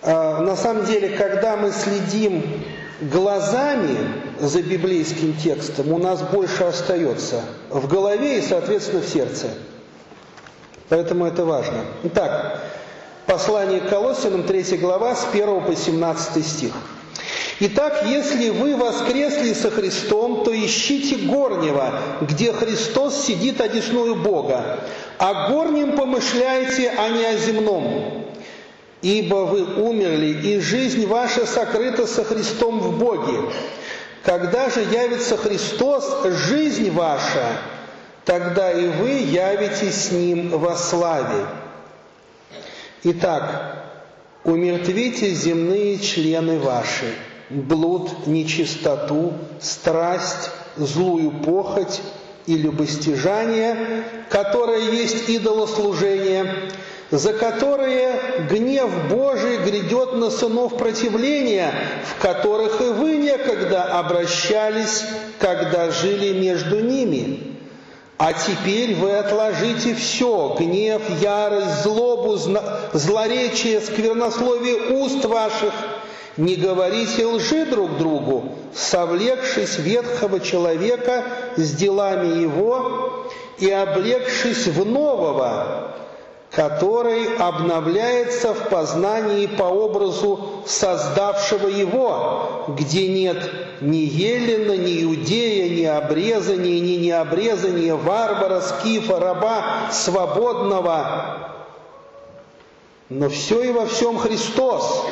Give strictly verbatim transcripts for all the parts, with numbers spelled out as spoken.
На самом деле, когда мы следим глазами за библейским текстом, у нас больше остается в голове и, соответственно, в сердце. Поэтому это важно. Итак, послание к Колоссянам, третья глава, с первого по семнадцатый стих. «Итак, если вы воскресли со Христом, то ищите горнего, где Христос сидит одесную Бога, о горнем помышляйте, а не о земном. Ибо вы умерли, и жизнь ваша сокрыта со Христом в Боге. Когда же явится Христос, жизнь ваша, тогда и вы явитесь с Ним во славе. Итак, умертвите земные члены ваши, блуд, нечистоту, страсть, злую похоть и любостяжание, которое есть идолослужение, за которые гнев Божий грядет на сынов противления, в которых и вы некогда обращались, когда жили между ними. А теперь вы отложите все: гнев, ярость, злобу, злоречие, сквернословие уст ваших. Не говорите лжи друг другу, совлекшись ветхого человека с делами его и облегшись в нового, который обновляется в познании по образу создавшего его, где нет ни еллина, ни иудея, ни обрезания, ни необрезания, варвара, скифа, раба, свободного, но все и во всем Христос.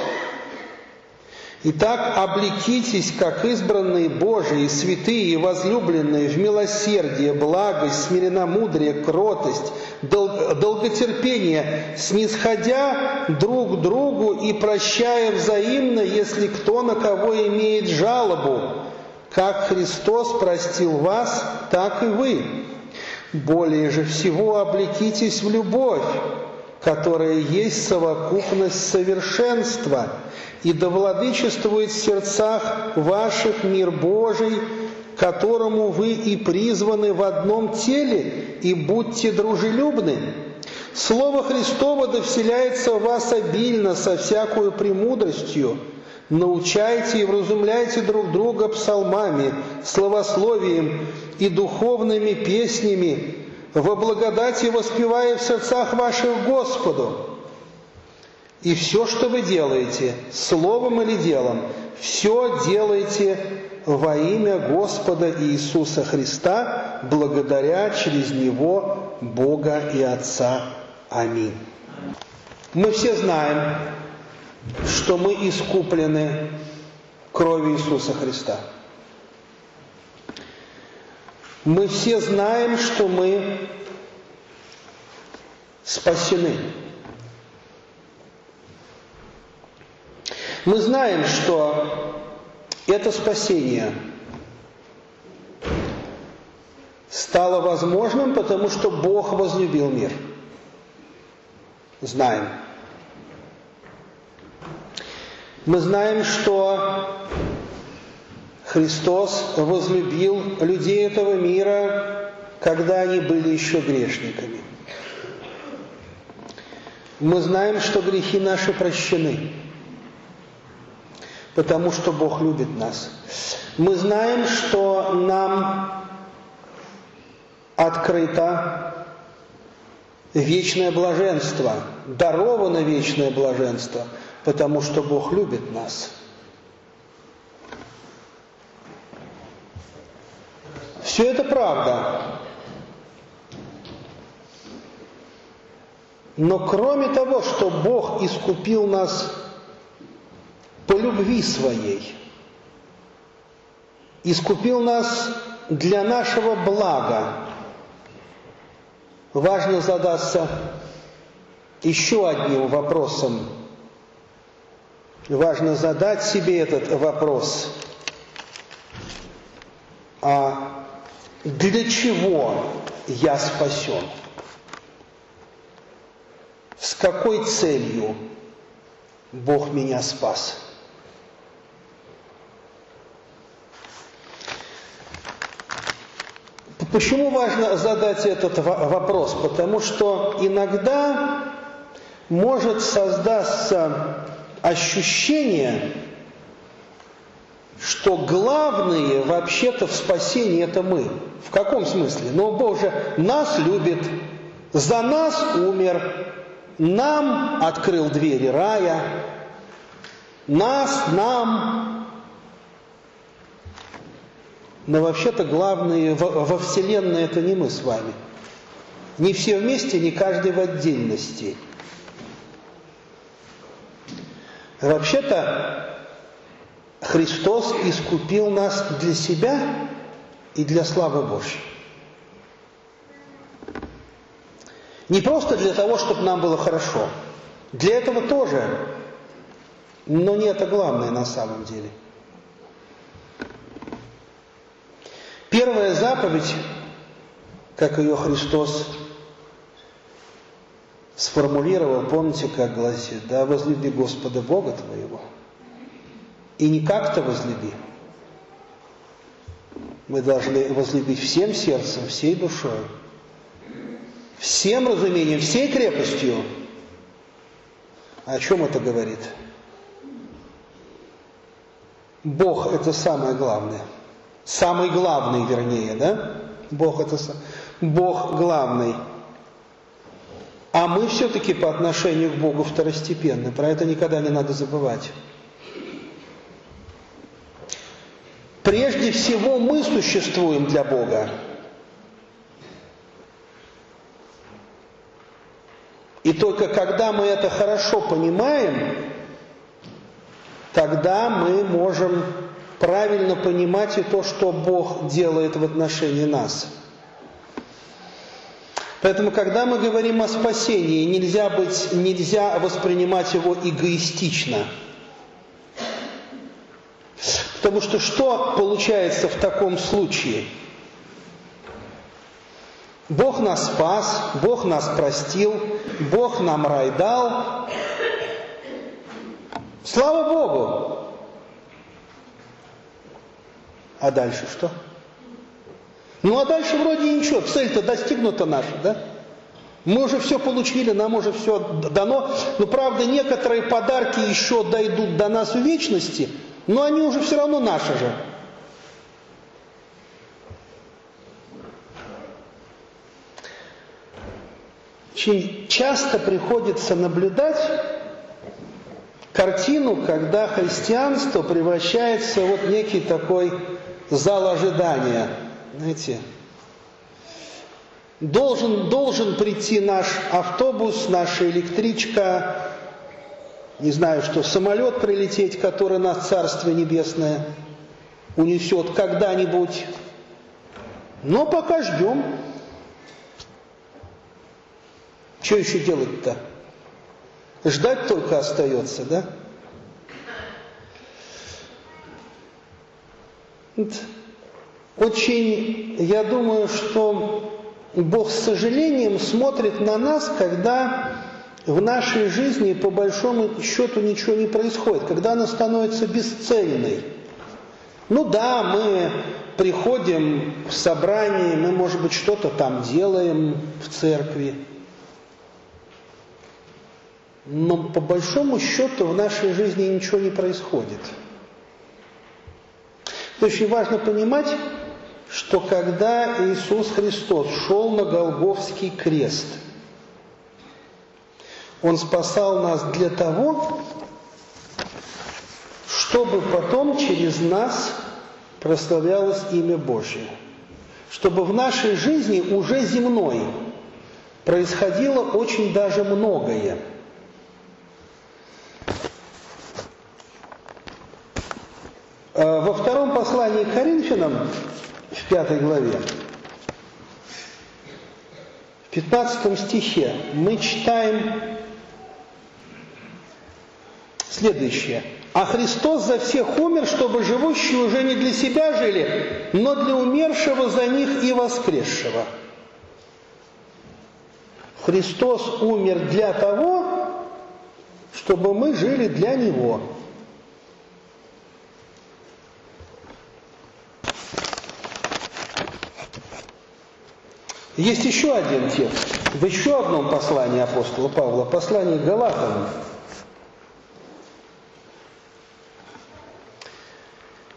Итак, облекитесь, как избранные Божии, святые и возлюбленные, в милосердие, благость, смиренномудрие, кротость, дол- долготерпение, снисходя друг другу и прощая взаимно, если кто на кого имеет жалобу. Как Христос простил вас, так и вы. Более же всего облекитесь в любовь, которая есть совокупность совершенства, и да владычествует в сердцах ваших мир Божий, которому вы и призваны в одном теле, и будьте дружелюбны. Слово Христово да вселяется в вас обильно со всякою премудростью. Научайте и вразумляйте друг друга псалмами, славословием и духовными песнями, во благодати воспевая в сердцах ваших Господу. И все, что вы делаете, словом или делом, все делайте во имя Господа Иисуса Христа, благодаря через Него Бога и Отца. Аминь. Мы все знаем, что мы искуплены кровью Иисуса Христа. Мы все знаем, что мы спасены. Мы знаем, что это спасение стало возможным, потому что Бог возлюбил мир. Знаем. Мы знаем, что Христос возлюбил людей этого мира, когда они были еще грешниками. Мы знаем, что грехи наши прощены, потому что Бог любит нас. Мы знаем, что нам открыто вечное блаженство, даровано вечное блаженство, потому что Бог любит нас. Все это правда. Но кроме того, что Бог искупил нас по любви своей, искупил нас для нашего блага, важно задаться еще одним вопросом. Важно задать себе этот вопрос. А для чего я спасен? С какой целью Бог меня спас? Почему важно задать этот вопрос? Потому что иногда может создаться ощущение, что главные вообще-то в спасении это мы. В каком смысле? Ну, Бог же нас любит, за нас умер, нам открыл двери рая, нас, нам. Но вообще-то главные во, во Вселенной это не мы с вами. Не все вместе, не каждый в отдельности. Вообще-то Христос искупил нас для себя и для славы Божьей. Не просто для того, чтобы нам было хорошо. Для этого тоже. Но не это главное на самом деле. Первая заповедь, как ее Христос сформулировал, помните, как гласит, да, возлюби Господа Бога твоего. И не как-то возлюби. Мы должны возлюбить всем сердцем, всей душой, всем разумением, всей крепостью. О чем это говорит? Бог – это самое главное. Самый главный, вернее, да? Бог – это Бог главный. А мы все-таки по отношению к Богу второстепенны. Про это никогда не надо забывать. Прежде всего мы существуем для Бога. И только когда мы это хорошо понимаем, тогда мы можем правильно понимать и то, что Бог делает в отношении нас. Поэтому, когда мы говорим о спасении, нельзя быть, нельзя воспринимать его эгоистично. Потому что что получается в таком случае? Бог нас спас, Бог нас простил, Бог нам рай дал. Слава Богу! А дальше что? Ну а дальше вроде ничего, цель-то достигнута наша, да? Мы уже все получили, нам уже все дано. Но правда некоторые подарки еще дойдут до нас в вечности, но они уже все равно наши же. Очень часто приходится наблюдать картину, когда христианство превращается в вот некий такой зал ожидания. Знаете, должен, должен прийти наш автобус, наша электричка, не знаю что, самолет прилететь, который нас Царствие Небесное унесет когда-нибудь. Но пока ждем. Что еще делать-то? Ждать только остается, да? Очень, я думаю, что Бог с сожалением смотрит на нас, когда в нашей жизни по большому счету ничего не происходит, когда она становится бесцельной. Ну да, мы приходим в собрание, мы, может быть, что-то там делаем в церкви, но по большому счету в нашей жизни ничего не происходит. Очень важно понимать, что когда Иисус Христос шел на Голгофский крест, Он спасал нас для того, чтобы потом через нас прославлялось имя Божье. Чтобы в нашей жизни уже земной происходило очень даже многое. Во втором послании к Коринфянам, в пятой главе, в пятнадцатом стихе мы читаем следующее. «А Христос за всех умер, чтобы живущие уже не для себя жили, но для умершего за них и воскресшего». Христос умер для того, чтобы мы жили для Него. Есть еще один текст, в еще одном послании апостола Павла, послание к Галатам.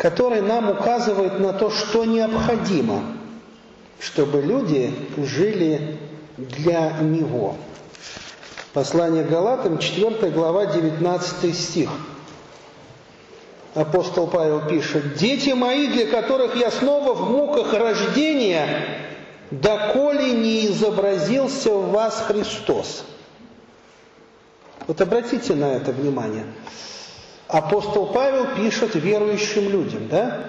который нам указывает на то, что необходимо, чтобы люди жили для Него. Послание Галатам, четвёртая глава, девятнадцатый стих. Апостол Павел пишет: «Дети мои, для которых я снова в муках рождения, доколе не изобразился в вас Христос». Вот обратите на это внимание. Апостол Павел пишет верующим людям, да?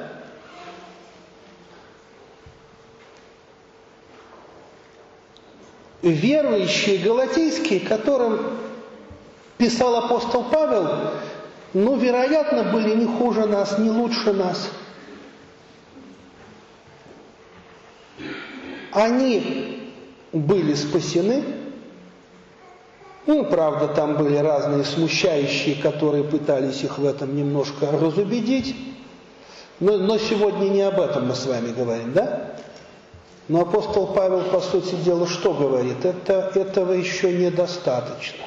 Верующие галатийские, которым писал апостол Павел, ну, вероятно, были не хуже нас, не лучше нас. Они были спасены. Ну, правда, там были разные смущающие, которые пытались их в этом немножко разубедить. Но, но сегодня не об этом мы с вами говорим, да? Но апостол Павел, по сути дела, что говорит? Это, этого еще недостаточно.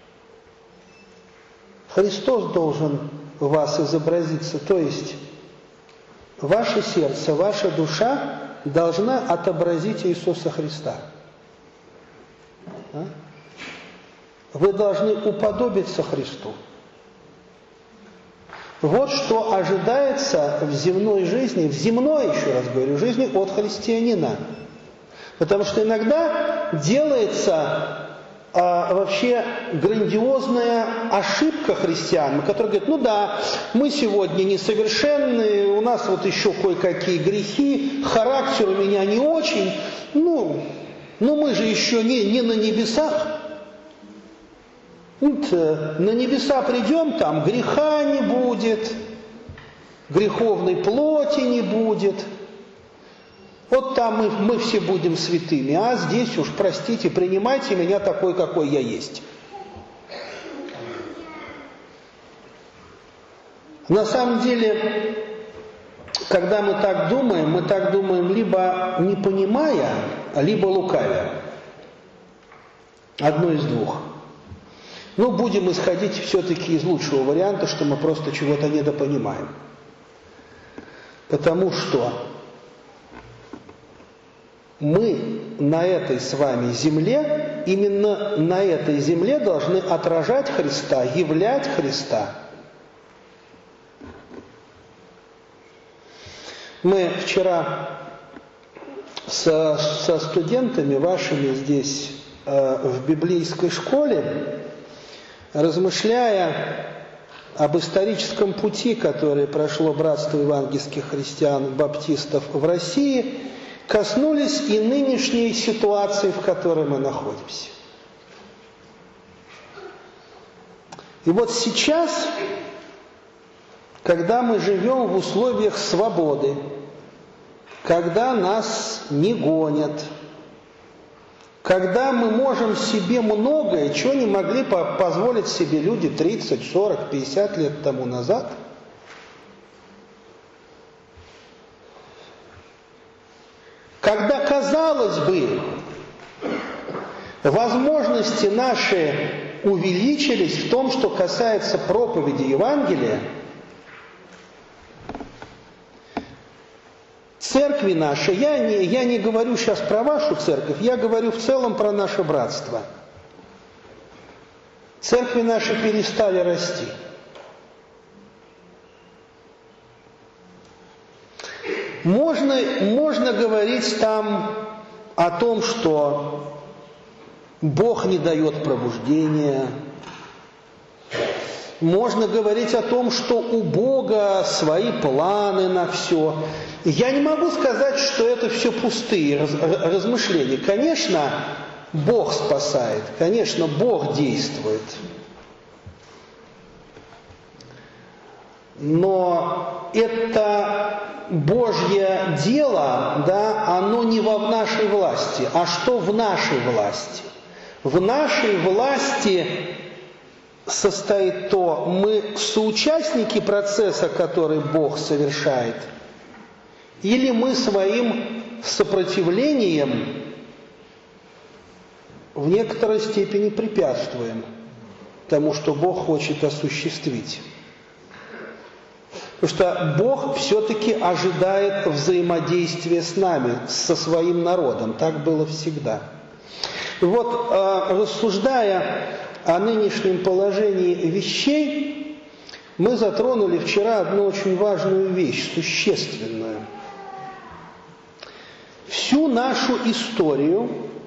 Христос должен в вас изобразиться, то есть ваше сердце, ваша душа должна отобразить Иисуса Христа. А? Вы должны уподобиться Христу. Вот что ожидается в земной жизни, в земной, еще раз говорю, жизни от христианина. Потому что иногда делается а, вообще грандиозная ошибка христиан, которые говорят: ну да, мы сегодня несовершенны, у нас вот еще кое-какие грехи, характер у меня не очень, ну, ну мы же еще не, не на небесах. Вот, на небеса придем, там греха не будет, греховной плоти не будет. Вот там мы, мы все будем святыми, а здесь уж, простите, принимайте меня такой, какой я есть. На самом деле, когда мы так думаем, мы так думаем либо не понимая, либо лукавя. Одно из двух. Ну, будем исходить все-таки из лучшего варианта, что мы просто чего-то недопонимаем. Потому что мы на этой с вами земле, именно на этой земле должны отражать Христа, являть Христа. Мы вчера со, со студентами вашими здесь э, в библейской школе, размышляя об историческом пути, который прошло братство евангельских христиан-баптистов в России, коснулись и нынешней ситуации, в которой мы находимся. И вот сейчас, когда мы живем в условиях свободы, когда нас не гонят, когда мы можем себе многое, чего не могли позволить себе люди тридцать, сорок, пятьдесят лет тому назад, когда, казалось бы, возможности наши увеличились в том, что касается проповеди Евангелия, церкви наши, я не, я не говорю сейчас про вашу церковь, я говорю в целом про наше братство. Церкви наши перестали расти. Можно, можно говорить там о том, что Бог не дает пробуждения. Можно говорить о том, что у Бога свои планы на все. Я не могу сказать, что это все пустые раз, размышления. Конечно, Бог спасает, конечно, Бог действует. Но это Божье дело, да, оно не во нашей власти. А что в нашей власти? В нашей власти состоит то, мы соучастники процесса, который Бог совершает, или мы своим сопротивлением в некоторой степени препятствуем тому, что Бог хочет осуществить. Потому что Бог все-таки ожидает взаимодействия с нами, со своим народом. Так было всегда. И вот, рассуждая о нынешнем положении вещей, мы затронули вчера одну очень важную вещь, существенную. Всю нашу историю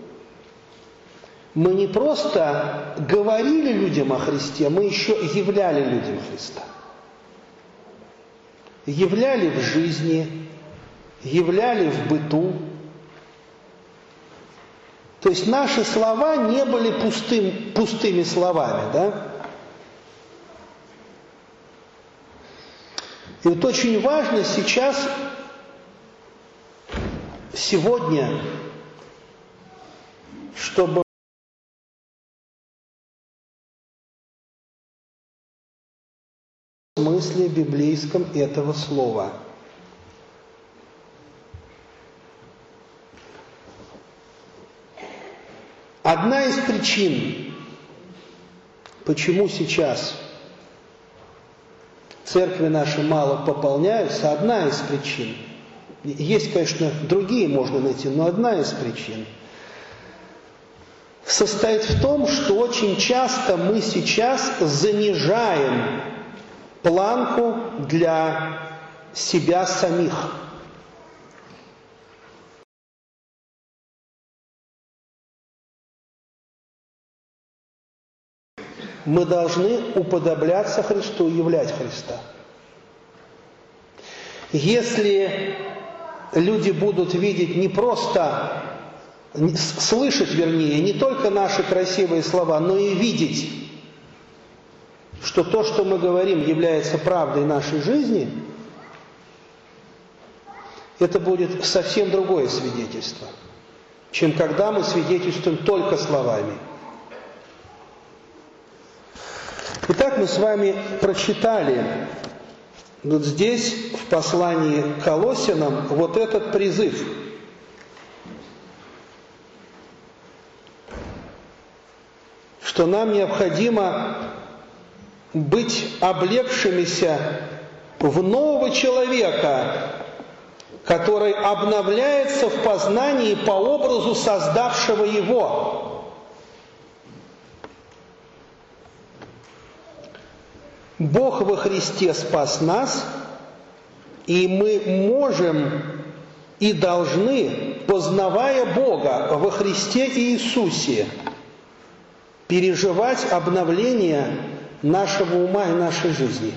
мы не просто говорили людям о Христе, мы еще являли людям Христа. Являли в жизни, являли в быту. То есть наши слова не были пустым, пустыми словами, да? И вот очень важно сейчас, сегодня, чтобы в смысле библейском этого слова. Одна из причин, почему сейчас церкви наши мало пополняются, одна из причин, есть, конечно, другие можно найти, но одна из причин состоит в том, что очень часто мы сейчас занижаем планку для себя самих. Мы должны уподобляться Христу и являть Христа. Если люди будут видеть не просто, слышать, вернее, не только наши красивые слова, но и видеть, что то, что мы говорим, является правдой нашей жизни, это будет совсем другое свидетельство, чем когда мы свидетельствуем только словами. Итак, мы с вами прочитали вот здесь, в послании к Колоссянам, вот этот призыв. Что нам необходимо быть облегшимися в нового человека, который обновляется в познании по образу создавшего его. Бог во Христе спас нас, и мы можем и должны, познавая Бога во Христе Иисусе, переживать обновление нашего ума и нашей жизни.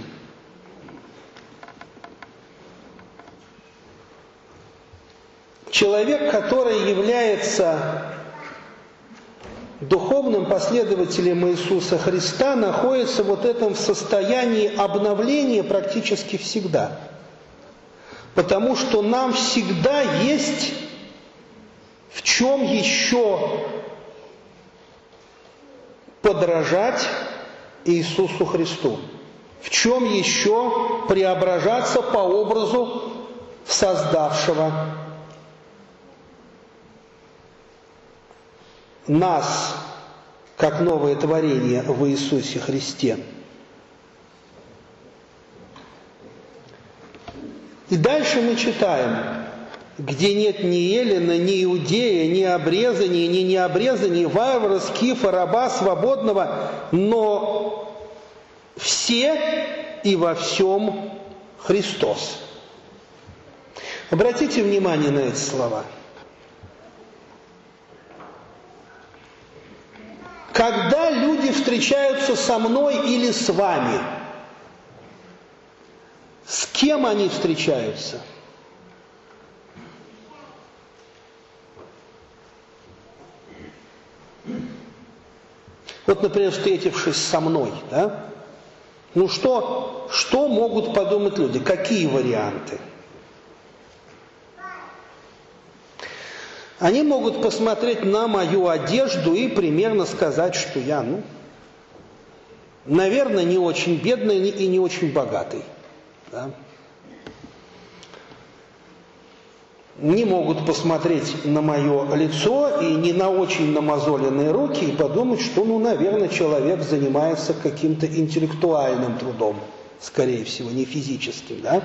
Человек, который является духовным последователем Иисуса Христа, находится вот в этом состоянии обновления практически всегда. Потому что нам всегда есть в чем еще подражать Иисусу Христу. В чем еще преображаться по образу создавшего нас, как новое творение в Иисусе Христе. И дальше мы читаем, где нет ни эллина, ни иудея, ни обрезания, ни необрезания, варвара, скифа, раба, свободного, но все и во всем Христос. Обратите внимание на эти слова. Когда люди встречаются со мной или с вами, с кем они встречаются? Вот, например, встретившись со мной, да? Ну что, что могут подумать люди? Какие варианты? Они могут посмотреть на мою одежду и примерно сказать, что я, ну, наверное, не очень бедный и не очень богатый. Да? Не могут посмотреть на мое лицо и не на очень намазоленные руки и подумать, что, ну, наверное, человек занимается каким-то интеллектуальным трудом. скорее всего, не физическим, да?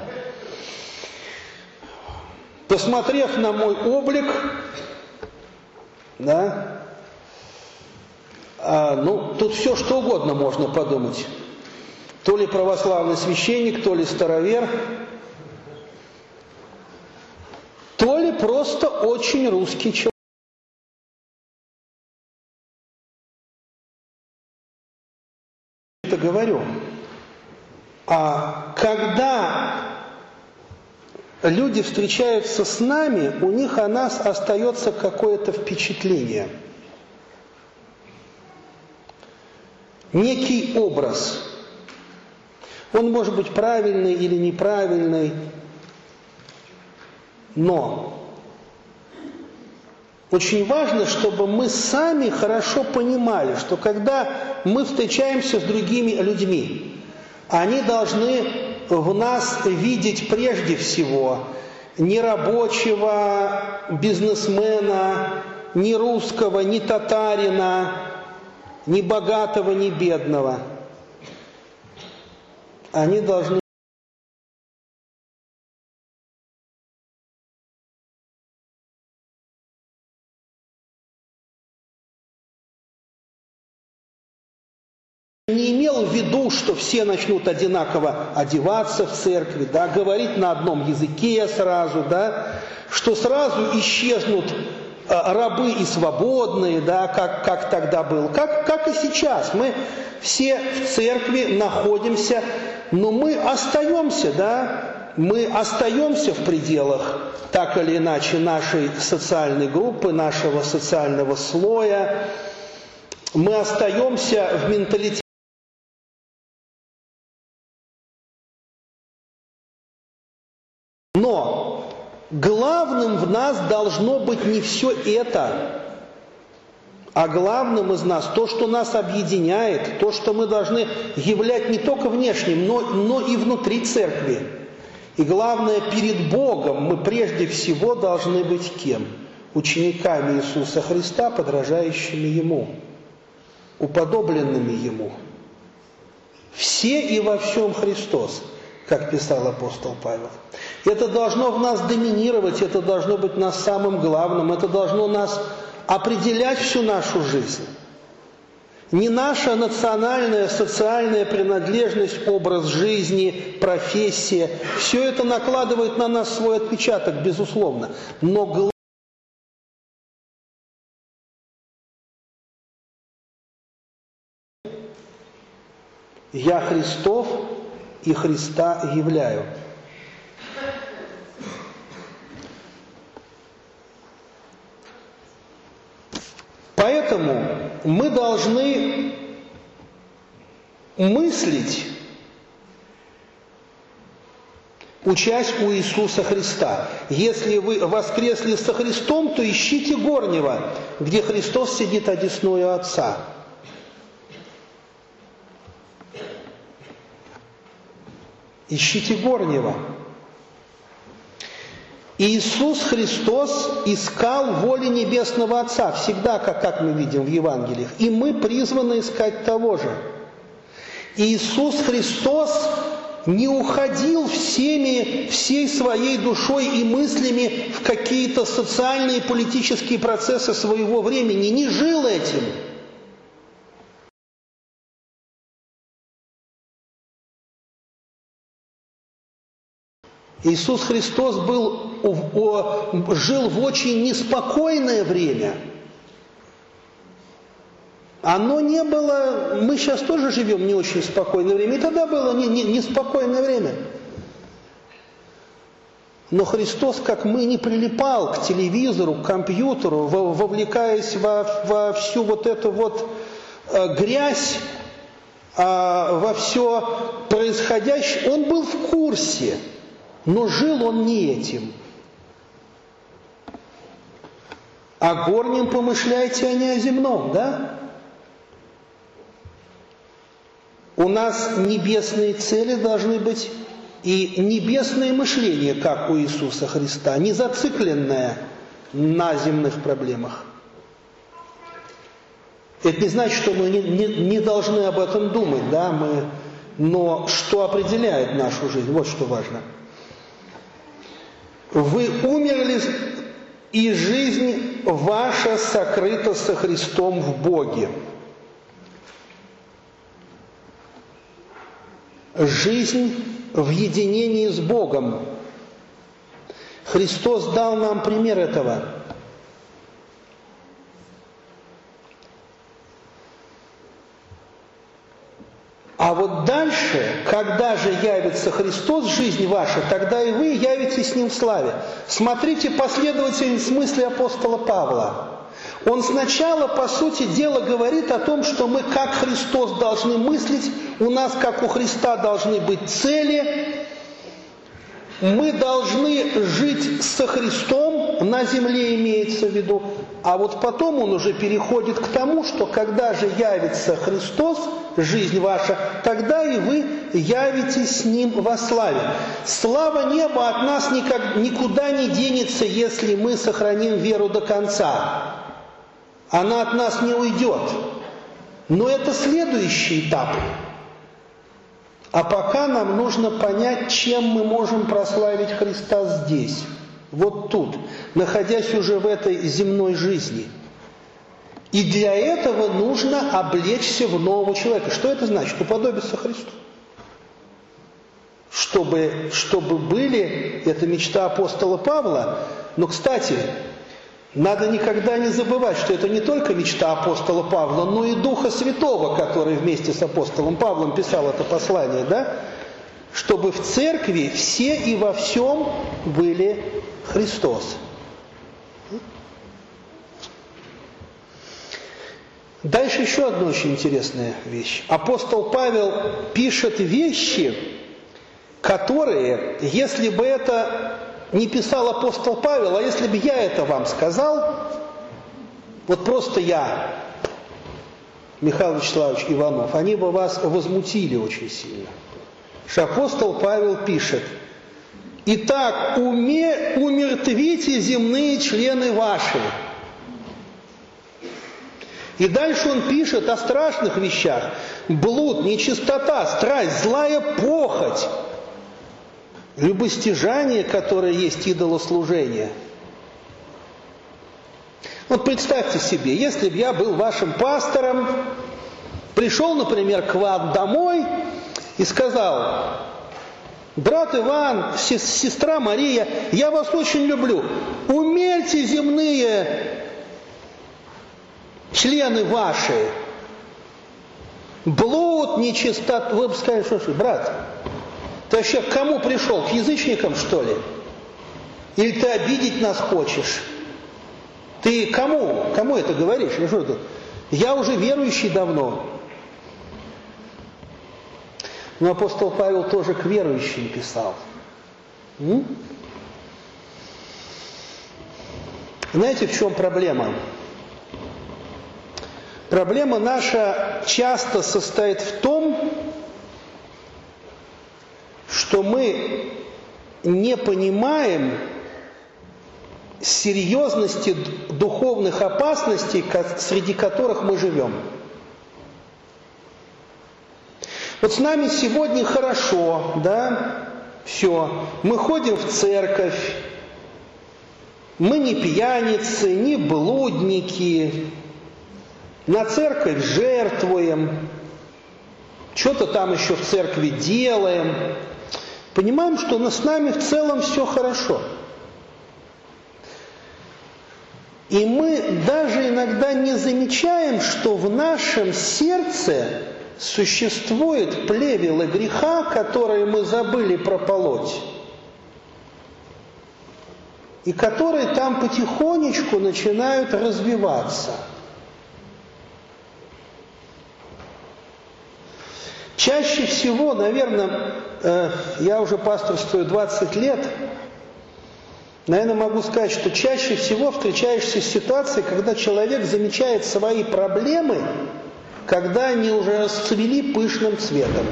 Посмотрев на мой облик, да, а, ну, тут все что угодно можно подумать. То ли православный священник, то ли старовер, то ли просто очень русский человек. Это говорю. А когда люди встречаются с нами, у них о нас остается какое-то впечатление. Некий образ. Он может быть правильный или неправильный, но очень важно, чтобы мы сами хорошо понимали, что когда мы встречаемся с другими людьми, они должны в нас видеть прежде всего не рабочего, бизнесмена, не русского, не татарина, ни богатого, ни бедного. Они должны не имел в виду, что все начнут одинаково одеваться в церкви, да, говорить на одном языке сразу, да, что сразу исчезнут рабы и свободные, да, как, как тогда было, как, как и сейчас. Мы все в церкви находимся, но мы остаемся, да, мы остаемся в пределах, так или иначе, нашей социальной группы, нашего социального слоя. Мы остаемся в менталитете. Но главным в нас должно быть не все это, а главным из нас то, что нас объединяет, то, что мы должны являть не только внешним, но, но и внутри церкви. И главное, перед Богом мы прежде всего должны быть кем? Учениками Иисуса Христа, подражающими Ему, уподобленными Ему. Все и во всем Христос, как писал апостол Павел. Это должно в нас доминировать, это должно быть нас самым главным, это должно нас определять всю нашу жизнь. Не наша национальная, социальная принадлежность, образ жизни, профессия. Все это накладывает на нас свой отпечаток, безусловно. Но главное, я Христов и Христа являю. Поэтому мы должны мыслить, учась у Иисуса Христа. Если вы воскресли со Христом, то ищите горнего, где Христос сидит одесную Отца. Ищите горнего. Иисус Христос искал воли Небесного Отца, всегда, как, как мы видим в Евангелиях. И мы призваны искать того же. Иисус Христос не уходил всеми, всей своей душой и мыслями в какие-то социальные и политические процессы своего времени, не жил этим. Иисус Христос был, жил в очень неспокойное время. Оно не было, мы сейчас тоже живем в не очень спокойное время, и тогда было не, не, неспокойное время. Но Христос, как мы, не прилипал к телевизору, к компьютеру, вовлекаясь во, во всю вот эту вот э, грязь, э, во все происходящее. Он был в курсе. Но жил он не этим. О горнем помышляйте, а не о земном, да? У нас небесные цели должны быть и небесное мышление, как у Иисуса Христа, не зацикленное на земных проблемах. Это не значит, что мы не, не, не должны об этом думать, да? Мы Но что определяет нашу жизнь? Вот что важно. Вы умерли, и жизнь ваша сокрыта со Христом в Боге. Жизнь в единении с Богом. Христос дал нам пример этого. А вот дальше, когда же явится Христос в жизнь ваша, тогда и вы явитесь с Ним в славе. Смотрите последовательность мысли апостола Павла. Он сначала, по сути дела, говорит о том, что мы, как Христос, должны мыслить, у нас, как у Христа, должны быть цели, мы должны жить со Христом, на земле имеется в виду, а вот потом он уже переходит к тому, что когда же явится Христос, жизнь ваша, тогда и вы явитесь с Ним во славе. Слава неба от нас никак, никуда не денется, если мы сохраним веру до конца. Она от нас не уйдет. Но это следующий этап. А пока нам нужно понять, чем мы можем прославить Христа здесь, вот тут, находясь уже в этой земной жизни. И для этого нужно облечься в нового человека. Что это значит? Уподобиться Христу. Чтобы, чтобы были, это мечта апостола Павла. Но, кстати, надо никогда не забывать, что это не только мечта апостола Павла, но и Духа Святого, который вместе с апостолом Павлом писал это послание, да? Чтобы в церкви все и во всем были Христос. Дальше еще одна очень интересная вещь. Апостол Павел пишет вещи, которые, если бы это не писал апостол Павел, а если бы я это вам сказал, вот просто я, Михаил Вячеславович Иванов, они бы вас возмутили очень сильно. Что апостол Павел пишет: «Итак, уме, умертвите земные члены ваши». И дальше он пишет о страшных вещах. Блуд, нечистота, страсть, злая похоть, любостяжание, которое есть идолослужение. Вот представьте себе, если бы я был вашим пастором, пришел, например, к вам домой и сказал: брат Иван, сестра Мария, я вас очень люблю, умерьте земные члены ваши, блуд, нечистота. Вы бы сказали: что ж, брат, ты вообще к кому пришел? К язычникам, что ли? Или ты обидеть нас хочешь? Ты кому? Кому это говоришь? Ну, что это? Я уже верующий давно. Но апостол Павел тоже к верующим писал. М? Знаете, в чем проблема? Проблема наша часто состоит в том, что мы не понимаем серьезности духовных опасностей, среди которых мы живем. Вот с нами сегодня хорошо, да, все, мы ходим в церковь, мы не пьяницы, не блудники, на церковь жертвуем, что-то там еще в церкви делаем. Понимаем, что с нами в целом все хорошо. И мы даже иногда не замечаем, что в нашем сердце существует плевелы греха, которые мы забыли прополоть, и которые там потихонечку начинают развиваться. Чаще всего, наверное, э, я уже пасторствую двадцать лет, наверное, могу сказать, что чаще всего встречаешься с ситуацией, когда человек замечает свои проблемы, когда они уже расцвели пышным цветом.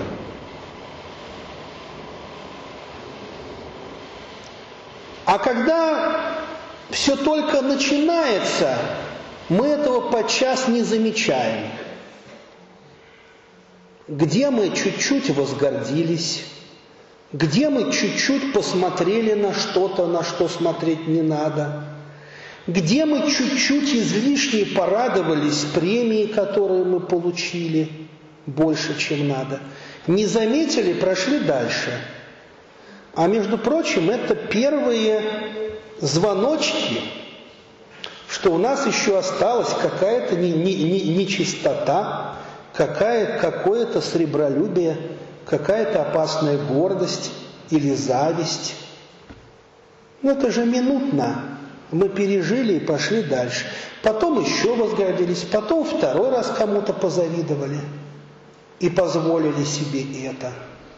А когда все только начинается, мы этого подчас не замечаем. где мы чуть-чуть возгордились, где мы чуть-чуть посмотрели на что-то, на что смотреть не надо, где мы чуть-чуть излишне порадовались премией, которую мы получили, больше, чем надо. Не заметили, прошли дальше. А между прочим, это первые звоночки, что у нас еще осталась какая-то нечистота, какая, какое-то сребролюбие, какая-то опасная гордость или зависть. Ну это же минутно. Мы пережили и пошли дальше. Потом еще возгордились, потом второй раз кому-то позавидовали и позволили себе это.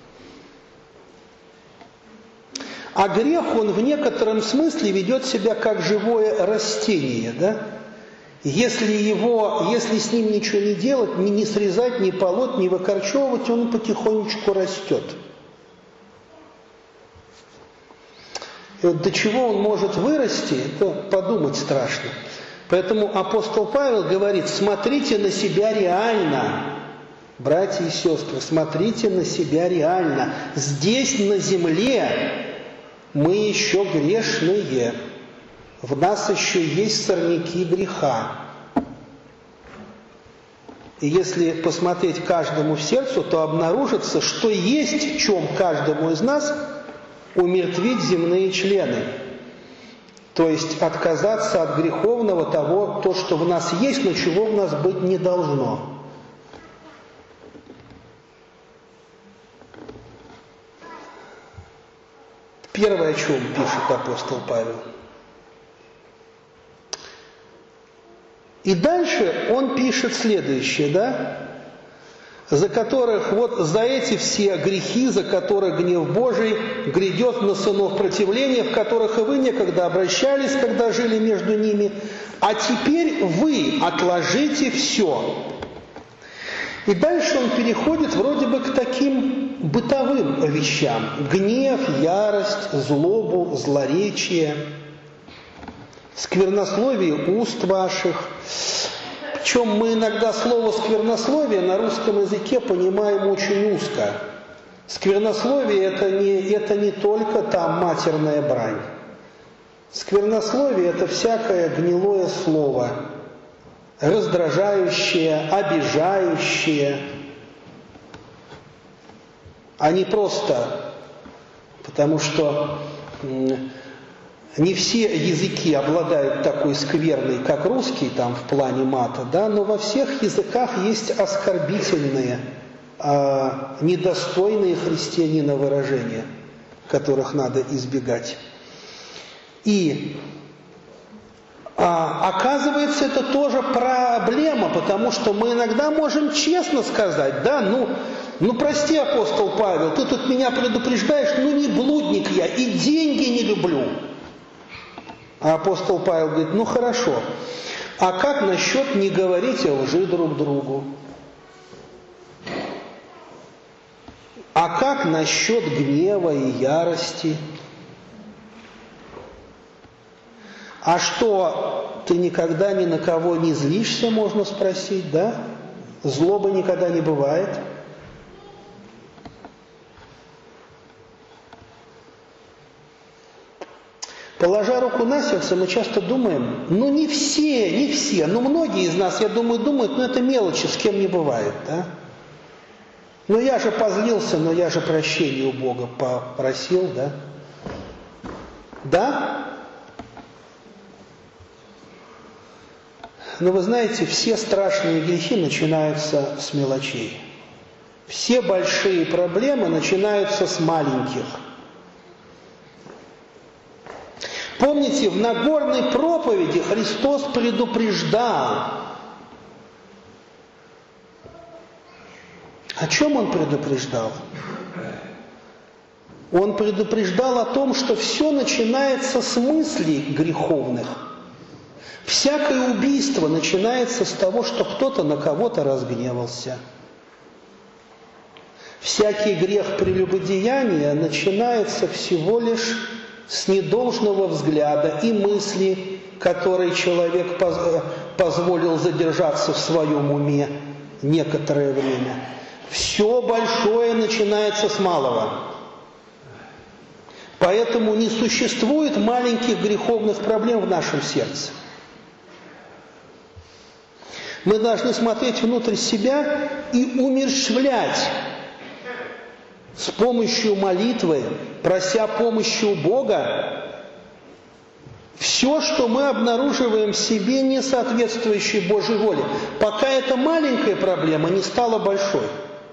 А грех, он в некотором смысле ведет себя как живое растение, да? Если его, если с ним ничего не делать, ни, не срезать, не полоть, не выкорчевывать, он потихонечку растет. И вот до чего он может вырасти, это подумать страшно. Поэтому апостол Павел говорит: смотрите на себя реально, братья и сестры, смотрите на себя реально. Здесь, на земле, мы еще грешные, в нас еще есть сорняки греха. И если посмотреть каждому в сердце, то обнаружится, что есть в чем каждому из нас умертвить земные члены. То есть отказаться от греховного того, то, что в нас есть, но чего в нас быть не должно. Первое, о чем пишет апостол Павел. И дальше он пишет следующее, да? За которых, вот за эти все грехи, за которых гнев Божий грядет на сынов противления, в которых и вы некогда обращались, когда жили между ними, а теперь вы отложите все. И дальше он переходит вроде бы к таким бытовым вещам. Гнев, ярость, злобу, злоречие, сквернословие уст ваших. Причем мы иногда слово «сквернословие» на русском языке понимаем очень узко. Сквернословие это не, это не только там матерная брань. Сквернословие – это всякое гнилое слово, раздражающее, обижающее, а не просто потому, что не все языки обладают такой скверной, как русский, там, в плане мата, да, но во всех языках есть оскорбительные, э, недостойные христианина выражения, которых надо избегать. И а, оказывается, это тоже проблема, потому что мы иногда можем честно сказать, да, ну, ну прости, апостол Павел, ты тут меня предупреждаешь, ну не блудник я, и деньги не люблю. А апостол Павел говорит: ну хорошо, а как насчет не говорить о лжи друг другу? А как насчет гнева и ярости? А что, ты никогда ни на кого не злишься, можно спросить, да? Злобы никогда не бывает. Положа руку на сердце, мы часто думаем, ну не все, не все, но многие из нас, я думаю, думают, ну это мелочи, с кем не бывает, да? Ну я же позлился, но я же прощения у Бога попросил, да? Да? Но вы знаете, все страшные грехи начинаются с мелочей. Все большие проблемы начинаются с маленьких. Помните, в Нагорной проповеди Христос предупреждал. О чем Он предупреждал? Он предупреждал о том, что все начинается с мыслей греховных. Всякое убийство начинается с того, что кто-то на кого-то разгневался. Всякий грех прелюбодеяния начинается всего лишь с недолжного взгляда и мысли, которой человек позволил задержаться в своем уме некоторое время. Все большое начинается с малого. Поэтому не существует маленьких греховных проблем в нашем сердце. Мы должны смотреть внутрь себя и умерщвлять с помощью молитвы, прося помощи у Бога, все, что мы обнаруживаем в себе, не соответствующей Божьей воле, пока эта маленькая проблема не стала большой.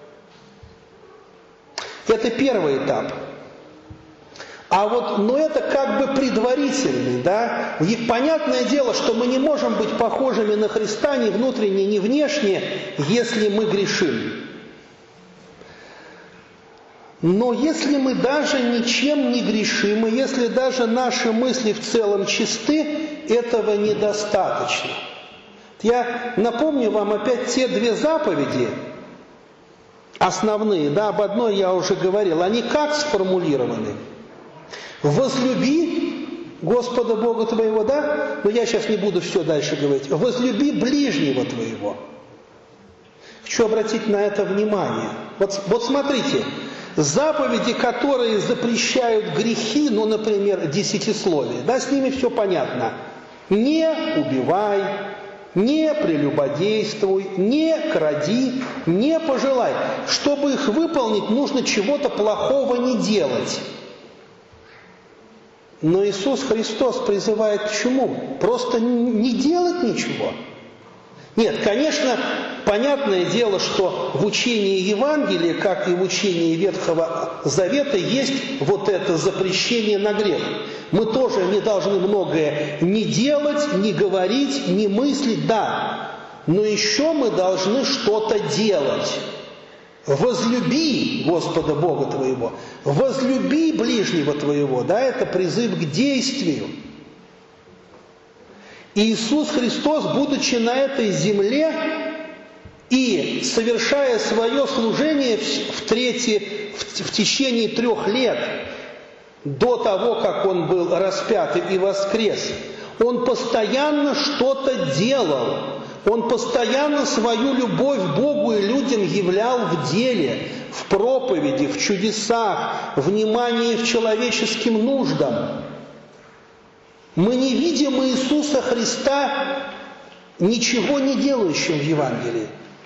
Это первый этап. А вот, но это как бы предварительный, да? И понятное дело, что мы не можем быть похожими на Христа ни внутренне, ни внешне, если мы грешим. Но если мы даже ничем не грешим, и если даже наши мысли в целом чисты, этого недостаточно. Я напомню вам опять те две заповеди, основные, да, об одной я уже говорил, они как сформулированы? Возлюби Господа Бога твоего, да? Но я сейчас не буду все дальше говорить. Возлюби ближнего твоего. Хочу обратить на это внимание. Вот, вот смотрите, заповеди, которые запрещают грехи, ну, например, десятисловие, да, с ними все понятно. Не убивай, не прелюбодействуй, не кради, не пожелай. Чтобы их выполнить, нужно чего-то плохого не делать. Но Иисус Христос призывает к чему? Просто не делать ничего. Нет, конечно, понятное дело, что в учении Евангелия, как и в учении Ветхого Завета, есть вот это запрещение на грех. Мы тоже не должны многое не делать, не говорить, не мыслить, да. Но еще мы должны что-то делать. Возлюби Господа Бога твоего, возлюби ближнего твоего, да, это призыв к действию. И Иисус Христос, будучи на этой земле и совершая свое служение в, третье, в, в течение трех лет, до того, как Он был распят и воскрес, Он постоянно что-то делал. Он постоянно свою любовь к Богу и людям являл в деле, в проповеди, в чудесах, внимании к человеческим нуждам. Мы не видим Иисуса Христа ничего не делающим в Евангелии.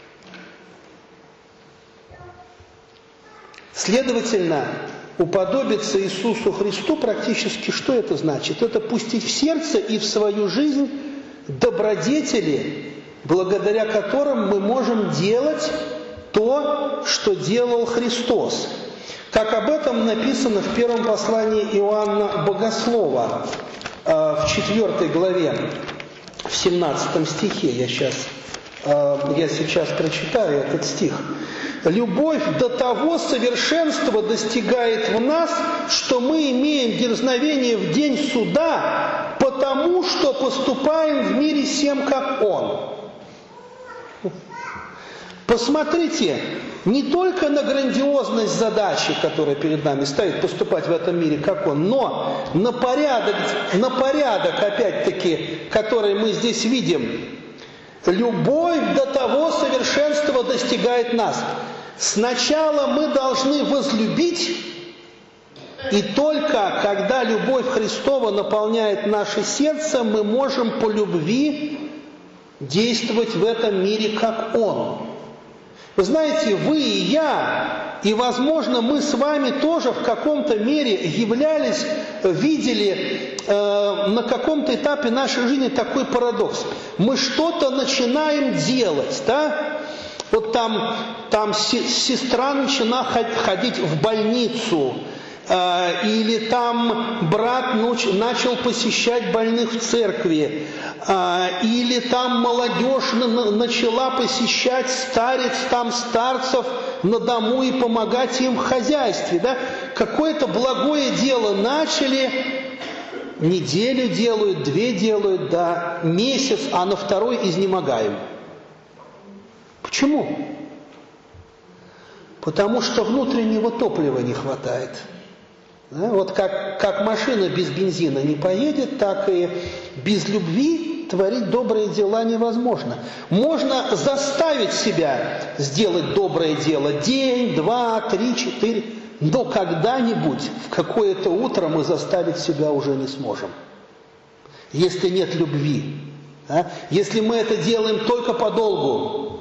Следовательно, уподобиться Иисусу Христу практически что это значит? Это пустить в сердце и в свою жизнь добродетели, благодаря которым мы можем делать то, что делал Христос. Как об этом написано в первом послании Иоанна Богослова, в четвёртой главе, в семнадцатом стихе. Я сейчас, я сейчас прочитаю этот стих. «Любовь до того совершенства достигает в нас, что мы имеем дерзновение в день суда, потому что поступаем в мире сем, как Он». Посмотрите не только на грандиозность задачи, которая перед нами стоит, поступать в этом мире, как Он, но на порядок, на порядок, опять-таки, который мы здесь видим. Любовь до того совершенства достигает нас. Сначала мы должны возлюбить, и только когда любовь Христова наполняет наше сердце, мы можем по любви действовать в этом мире, как Он. Вы знаете, вы и я, и, возможно, мы с вами тоже в каком-то мере являлись, видели э, на каком-то этапе нашей жизни такой парадокс. Мы что-то начинаем делать, да? Вот там, там сестра начала ходить в больницу, э, или там брат начал посещать больных в церкви, э, или там молодежь начала посещать старец, там старцев на дому и помогать им в хозяйстве. Да? Какое-то благое дело начали, неделю делают, две делают, да, месяц, а на второй изнемогаем. Почему? Потому что внутреннего топлива не хватает. Да? Вот как, как машина без бензина не поедет, так и без любви любви творить добрые дела невозможно. Можно заставить себя сделать доброе дело день, два, три, четыре, но когда-нибудь, в какое-то утро мы заставить себя уже не сможем. Если нет любви. Да? Если мы это делаем только подолгу.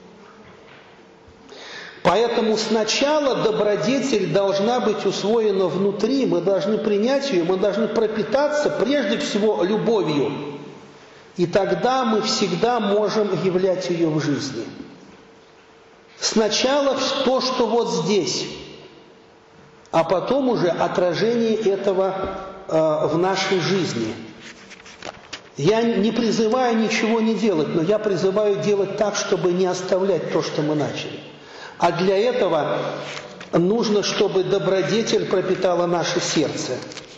Поэтому сначала добродетель должна быть усвоена внутри, мы должны принять ее, мы должны пропитаться прежде всего любовью. И тогда мы всегда можем являть ее в жизни. Сначала то, что вот здесь, а потом уже отражение этого э, в нашей жизни. Я не призываю ничего не делать, но я призываю делать так, чтобы не оставлять то, что мы начали. А для этого нужно, чтобы добродетель пропитала наше сердце.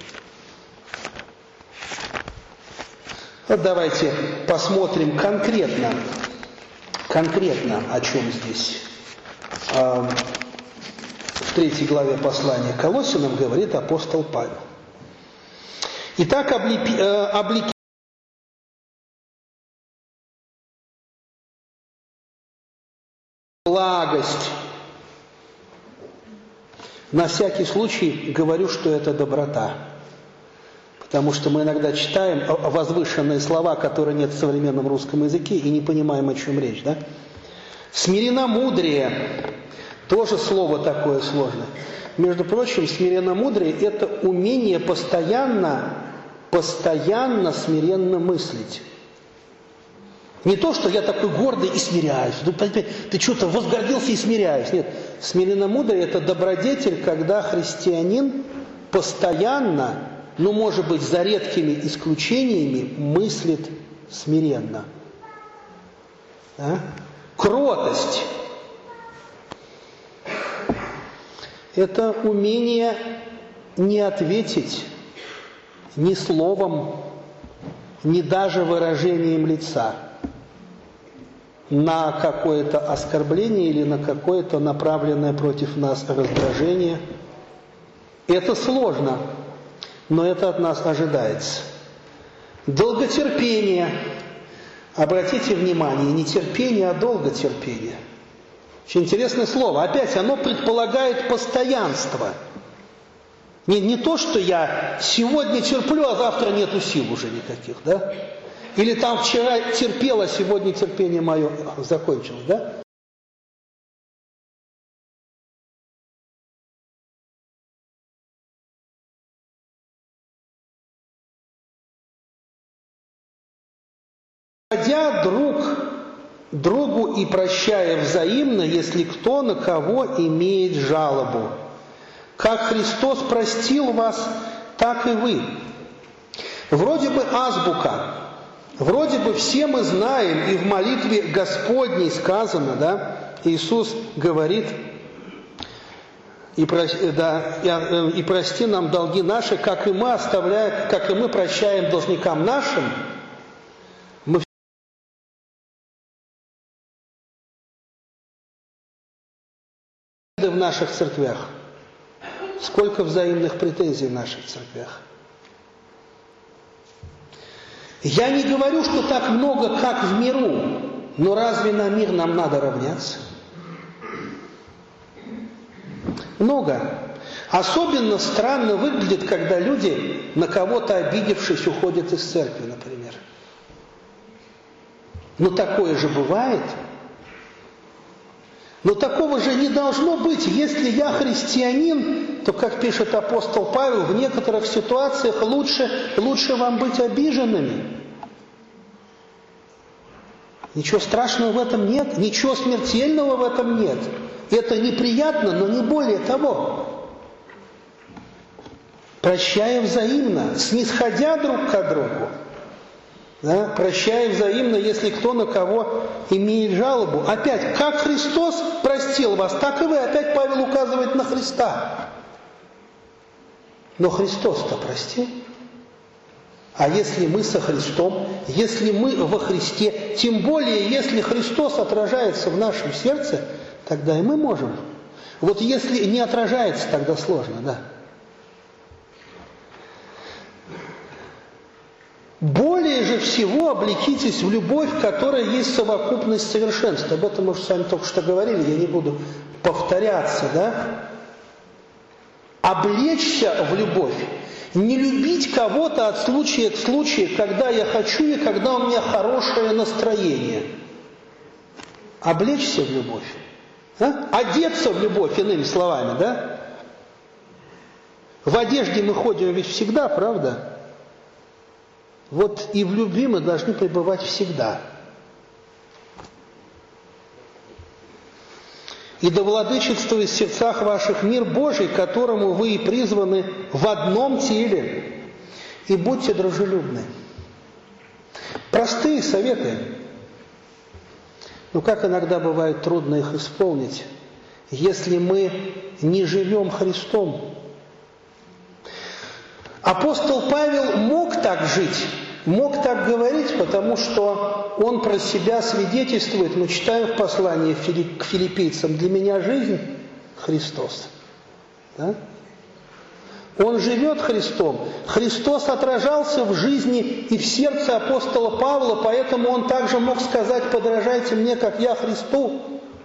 Вот давайте посмотрим конкретно, конкретно о чем здесь. В третьей главе послания к Колоссянам говорит апостол Павел. Итак, облепи, облеки благость. На всякий случай говорю, что это доброта. Потому что мы иногда читаем возвышенные слова, которые нет в современном русском языке, и не понимаем, о чем речь. Да? Смиренномудрие. Тоже слово такое сложное. Между прочим, смиренномудрие – это умение постоянно, постоянно смиренно мыслить. Не то, что я такой гордый и смиряюсь. Ты что-то возгордился и смиряюсь. Нет. Смиренномудрие – это добродетель, когда христианин постоянно, ну, может быть, за редкими исключениями, мыслит смиренно. А? Кротость – это умение не ответить ни словом, ни даже выражением лица на какое-то оскорбление или на какое-то направленное против нас раздражение. Это сложно, но это от нас ожидается. Долготерпение. Обратите внимание, не терпение, а долготерпение. Очень интересное слово. Опять, оно предполагает постоянство. Не, не то, что я сегодня терплю, а завтра нету сил уже никаких, да? Или там вчера терпел, а сегодня терпение мое закончилось, да? Ходя друг другу и прощая взаимно, если кто на кого имеет жалобу. Как Христос простил вас, так и вы. Вроде бы азбука. Вроде бы все мы знаем, и в молитве Господней сказано, да, Иисус говорит, и, да, и прости нам долги наши, как и мы оставляем, как и мы прощаем должникам нашим. Мы в наших церквях. Сколько взаимных претензий в наших церквях. Я не говорю, что так много, как в миру, но разве на мир нам надо равняться? Много. Особенно странно выглядит, когда люди, на кого-то обидевшись, уходят из церкви, например. Но такое же бывает. Но такого же не должно быть. Если я христианин, то, как пишет апостол Павел, в некоторых ситуациях лучше, лучше вам быть обиженными. Ничего страшного в этом нет, ничего смертельного в этом нет. Это неприятно, но не более того. Прощая взаимно, снисходя друг к другу. Да, прощая взаимно, если кто на кого имеет жалобу. Опять, как Христос простил вас, так и вы. Опять Павел указывает на Христа. Но Христос-то простил. А если мы со Христом, если мы во Христе, тем более, если Христос отражается в нашем сердце, тогда и мы можем. Вот если не отражается, тогда сложно, да. Более более же всего облекитесь в любовь, которая есть совокупность совершенства. Об этом мы с вами только что говорили, я не буду повторяться, да? Облечься в любовь. Не любить кого-то от случая к случаю, когда я хочу и когда у меня хорошее настроение. Облечься в любовь. А? Одеться в любовь, иными словами, да? В одежде мы ходим ведь всегда, правда? Вот и в любви мы должны пребывать всегда. И да владычествует в сердцах ваших мир Божий, которому вы и призваны в одном теле. И будьте дружелюбны. Простые советы. Но как иногда бывает трудно их исполнить, если мы не живем Христом. Апостол Павел мог так жить, мог так говорить, потому что он про себя свидетельствует. Мы читаем в послании к филиппийцам: «Для меня жизнь – Христос». Да? Он живет Христом. Христос отражался в жизни и в сердце апостола Павла, поэтому он также мог сказать: «Подражайте мне, как я Христу».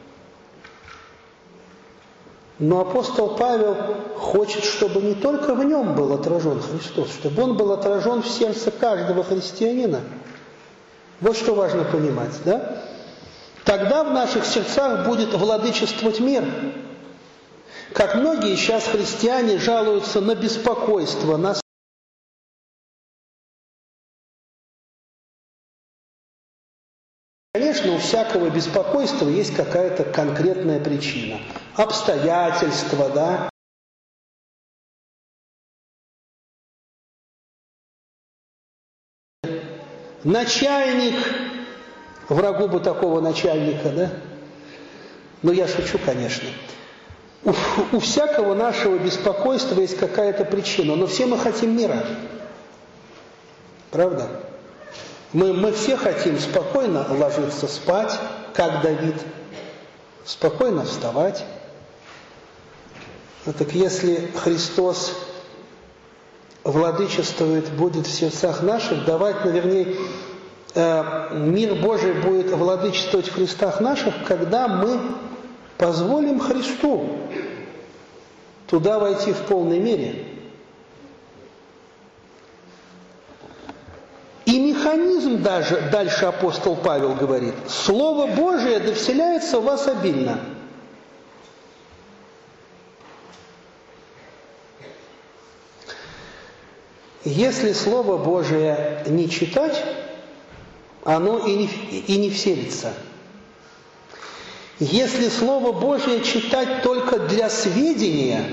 Но апостол Павел хочет, чтобы не только в нем был отражен Христос, чтобы он был отражен в сердце каждого христианина. Вот что важно понимать, да? Тогда в наших сердцах будет владычествовать мир. Как многие сейчас христиане жалуются на беспокойство, на Конечно, у всякого беспокойства есть какая-то конкретная причина. Обстоятельства, да. Начальник, врагу бы такого начальника, да. Но я шучу, конечно. У, у всякого нашего беспокойства есть какая-то причина, но все мы хотим мира. Правда? Мы, мы все хотим спокойно ложиться спать, как Давид, спокойно вставать. Ну, так если Христос владычествует, будет в сердцах наших, давать, ну, вернее, э, мир Божий будет владычествовать в Христах наших, когда мы позволим Христу туда войти в полной мере. И механизм даже, дальше апостол Павел говорит: Слово Божие да вселяется в вас обильно. Если Слово Божие не читать, оно и не, и не вселится. Если Слово Божие читать только для сведения,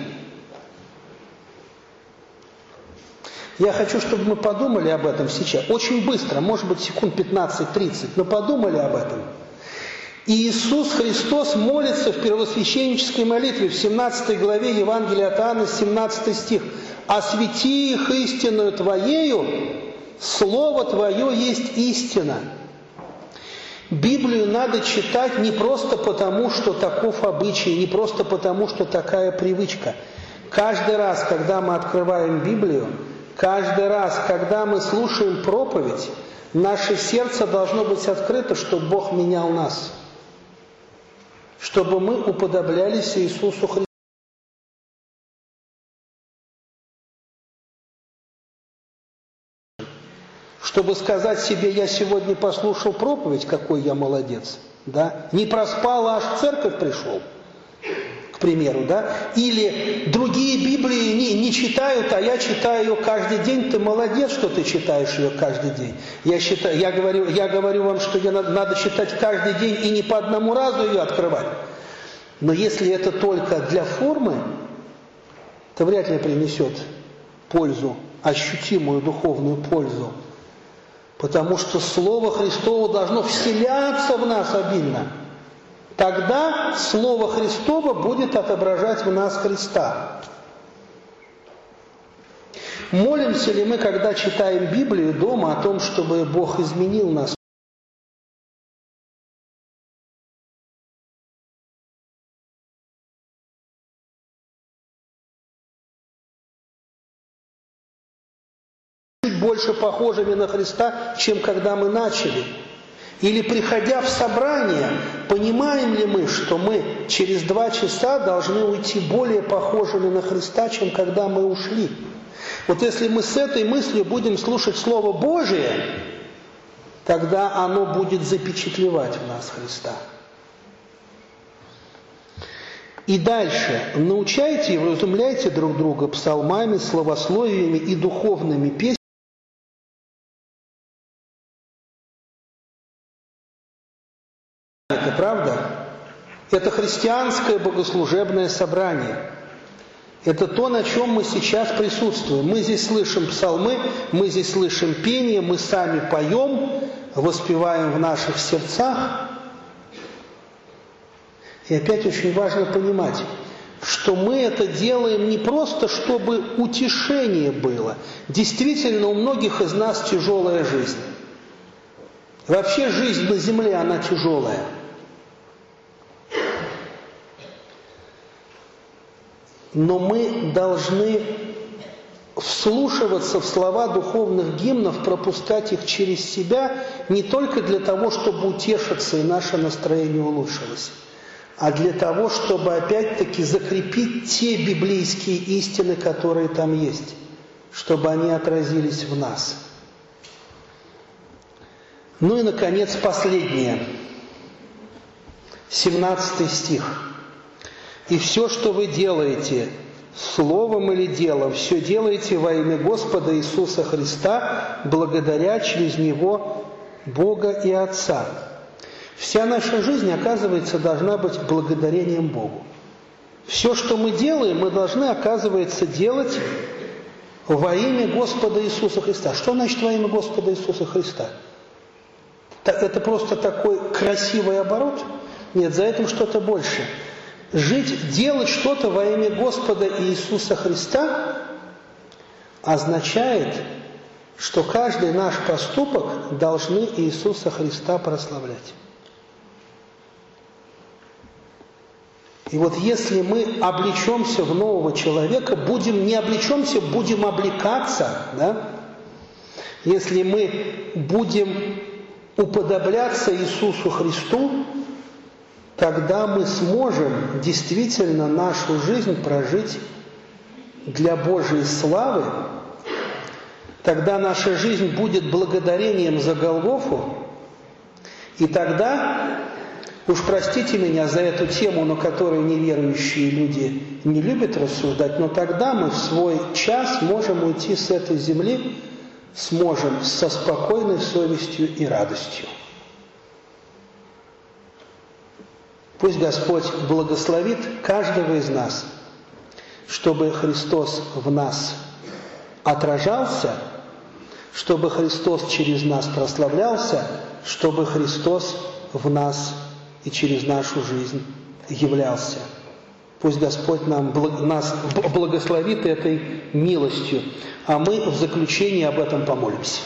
я хочу, чтобы мы подумали об этом сейчас, очень быстро, может быть, секунд пятнадцать-тридцать, но подумали об этом. И Иисус Христос молится в первосвященнической молитве в семнадцатой главе Евангелия от Иоанна, семнадцатый стих: «Освети их истинную Твоею, Слово Твое есть истина». Библию надо читать не просто потому, что таков обычай, не просто потому, что такая привычка. Каждый раз, когда мы открываем Библию, каждый раз, когда мы слушаем проповедь, наше сердце должно быть открыто, чтобы Бог менял нас, чтобы мы уподоблялись Иисусу Христу. Чтобы сказать себе: я сегодня послушал проповедь, какой я молодец, да? Не проспал, а аж в церковь пришел, к примеру, да? Или другие Библии не, не читают, а я читаю ее каждый день. Ты молодец, что ты читаешь ее каждый день. Я, считаю, я, говорю, я говорю вам, что ее надо, надо читать каждый день и не по одному разу ее открывать. Но если это только для формы, то вряд ли принесет пользу, ощутимую духовную пользу. Потому что Слово Христово должно вселяться в нас обильно. Тогда Слово Христово будет отображать в нас Христа. Молимся ли мы, когда читаем Библию дома, о том, чтобы Бог изменил нас? чуть больше похожими на Христа, чем когда мы начали? Или, приходя в собрание, понимаем ли мы, что мы через два часа должны уйти более похожими на Христа, чем когда мы ушли? Вот если мы с этой мыслью будем слушать Слово Божие, тогда оно будет запечатлевать в нас Христа. И дальше. Научайте и вразумляйте друг друга псалмами, словословиями и духовными песнями. Это правда? Это христианское богослужебное собрание. Это то, на чем мы сейчас присутствуем. Мы здесь слышим псалмы, мы здесь слышим пение, мы сами поем, воспеваем в наших сердцах. И опять очень важно понимать, что мы это делаем не просто, чтобы утешение было. Действительно, у многих из нас тяжелая жизнь. Вообще жизнь на земле, она тяжелая. Но мы должны вслушиваться в слова духовных гимнов, пропускать их через себя не только для того, чтобы утешиться и наше настроение улучшилось, а для того, чтобы опять-таки закрепить те библейские истины, которые там есть, чтобы они отразились в нас. Ну и, наконец, последнее. семнадцатый стих. «И все, что вы делаете, словом или делом, все делаете во имя Господа Иисуса Христа, благодаря через Него Бога и Отца». Вся наша жизнь, оказывается, должна быть благодарением Богу. Все, что мы делаем, мы должны, оказывается, делать во имя Господа Иисуса Христа. Что значит во имя Господа Иисуса Христа? Это просто такой красивый оборот? Нет, за этим что-то больше. Жить, делать что-то во имя Господа Иисуса Христа означает, что каждый наш поступок должны Иисуса Христа прославлять. И вот если мы облечемся в нового человека, будем не облечемся, будем облекаться, да? Если мы будем уподобляться Иисусу Христу, тогда мы сможем действительно нашу жизнь прожить для Божьей славы. Тогда наша жизнь будет благодарением за Голгофу. И тогда, уж простите меня за эту тему, на которой неверующие люди не любят рассуждать, но тогда мы в свой час можем уйти с этой земли, сможем со спокойной совестью и радостью. Пусть Господь благословит каждого из нас, чтобы Христос в нас отражался, чтобы Христос через нас прославлялся, чтобы Христос в нас и через нашу жизнь являлся. Пусть Господь нам, нас благословит этой милостью, а мы в заключении об этом помолимся.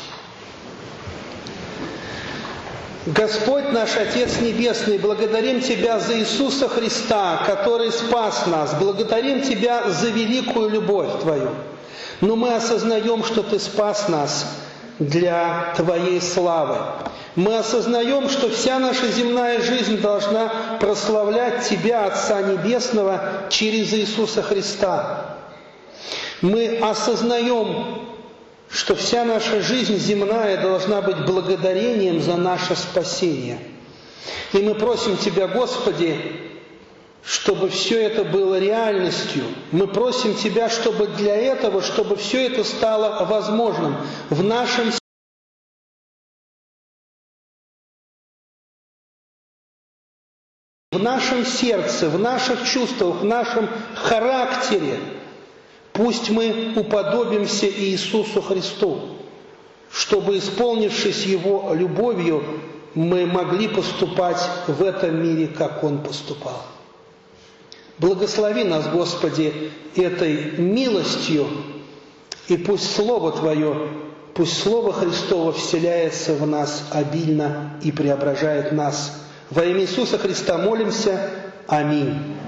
Господь наш Отец Небесный, благодарим Тебя за Иисуса Христа, который спас нас, благодарим Тебя за великую любовь Твою. Но мы осознаем, что Ты спас нас для Твоей славы. Мы осознаем, что вся наша земная жизнь должна прославлять Тебя, Отца Небесного, через Иисуса Христа. Мы осознаем, что вся наша жизнь земная должна быть благодарением за наше спасение. И мы просим Тебя, Господи, чтобы все это было реальностью. Мы просим Тебя, чтобы для этого, чтобы все это стало возможным в нашем в нашем сердце, в наших чувствах, в нашем характере. Пусть мы уподобимся Иисусу Христу, чтобы, исполнившись Его любовью, мы могли поступать в этом мире, как Он поступал. Благослови нас, Господи, этой милостью, и пусть Слово Твое, пусть Слово Христово вселяется в нас обильно и преображает нас. Во имя Иисуса Христа молимся. Аминь.